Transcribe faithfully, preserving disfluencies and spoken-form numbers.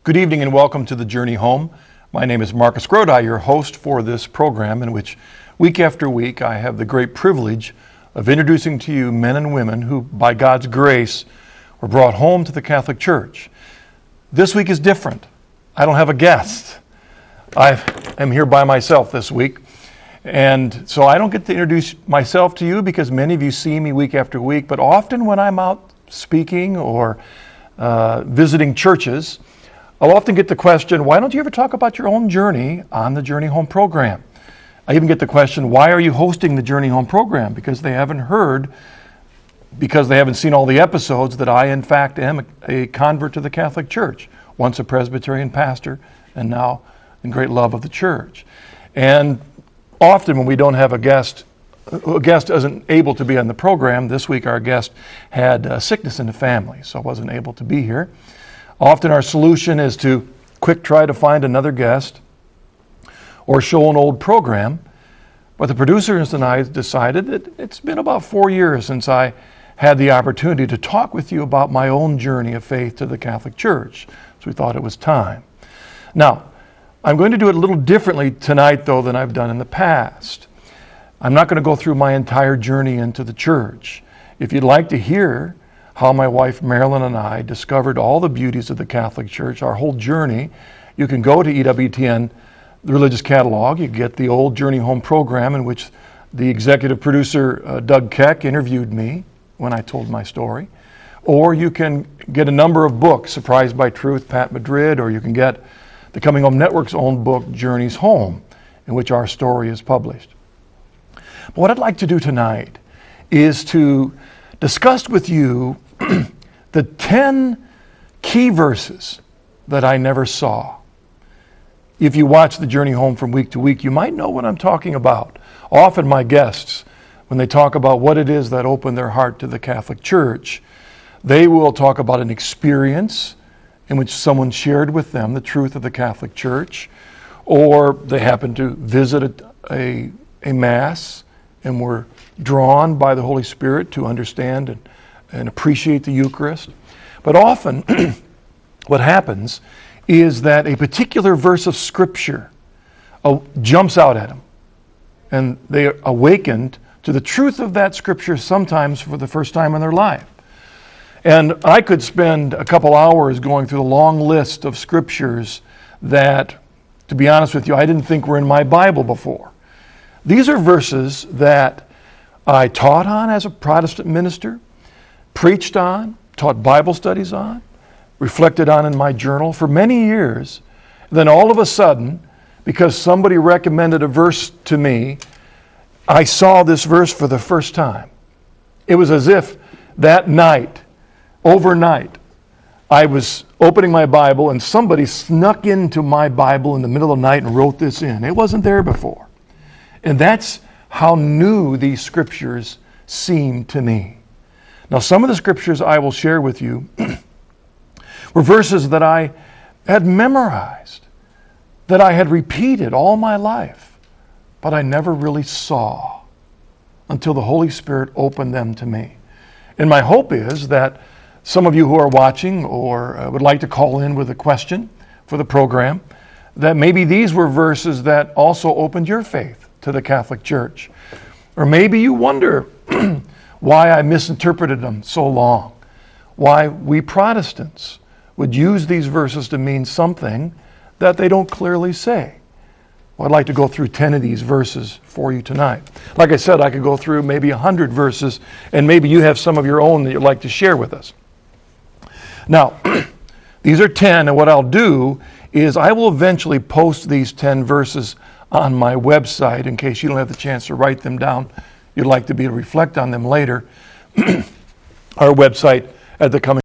Good evening and welcome to The Journey Home. My name is Marcus Grodi, your host for this program, in which week after week I have the great privilege of introducing to you men and women who, by God's grace, were brought home to the Catholic Church. This week is different. I don't have a guest. I am here by myself this week. And so I don't get to introduce myself to you because many of you see me week after week, but often when I'm out speaking or uh, visiting churches, I'll often get the question, why don't you ever talk about your own journey on the Journey Home program? I even get the question, why are you hosting the Journey Home program? Because they haven't heard, because they haven't seen all the episodes, that I in fact am a convert to the Catholic Church, once a Presbyterian pastor and now in great love of the church. And often when we don't have a guest, a guest isn't able to be on the program. This week our guest had uh, sickness in the family, so wasn't able to be here. Often our solution is to quick try to find another guest or show an old program. But the producers and I decided that it's been about four years since I had the opportunity to talk with you about my own journey of faith to the Catholic Church. So we thought it was time. Now, I'm going to do it a little differently tonight, though, than I've done in the past. I'm not going to go through my entire journey into the church. If you'd like to hear how my wife Marilyn and I discovered all the beauties of the Catholic Church, our whole journey, you can go to E W T N, the Religious Catalog. You get the old Journey Home program in which the executive producer, uh, Doug Keck, interviewed me when I told my story. Or you can get a number of books, Surprised by Truth, Pat Madrid, or you can get the Coming Home Network's own book, Journeys Home, in which our story is published. But what I'd like to do tonight is to discuss with you the ten key verses that I never saw. If you watch the Journey Home from week to week, you might know what I'm talking about. Often my guests, when they talk about what it is that opened their heart to the Catholic Church, they will talk about an experience in which someone shared with them the truth of the Catholic Church, or they happened to visit a, a, a Mass and were drawn by the Holy Spirit to understand and, and appreciate the Eucharist. But often what happens is that a particular verse of Scripture uh, jumps out at them, and they are awakened to the truth of that Scripture sometimes for the first time in their life. And I could spend a couple hours going through the long list of Scriptures that, to be honest with you, I didn't think were in my Bible before. These are verses that I taught on as a Protestant minister, preached on, taught Bible studies on, reflected on in my journal for many years. Then all of a sudden, because somebody recommended a verse to me, I saw this verse for the first time. It was as if that night, overnight, I was opening my Bible and somebody snuck into my Bible in the middle of the night and wrote this in. It wasn't there before. And that's how new these Scriptures seem to me. Now, some of the Scriptures I will share with you were verses that I had memorized, that I had repeated all my life, but I never really saw until the Holy Spirit opened them to me. And my hope is that some of you who are watching or uh, would like to call in with a question for the program, that maybe these were verses that also opened your faith to the Catholic Church. Or maybe you wonder why I misinterpreted them so long, why we Protestants would use these verses to mean something that they don't clearly say. Well, I'd like to go through ten of these verses for you tonight. Like I said, I could go through maybe one hundred verses, and maybe you have some of your own that you'd like to share with us. Now, these are ten, and what I'll do is I will eventually post these ten verses on my website in case you don't have the chance to write them down. You'd like to be able to reflect on them later. Our website at the Coming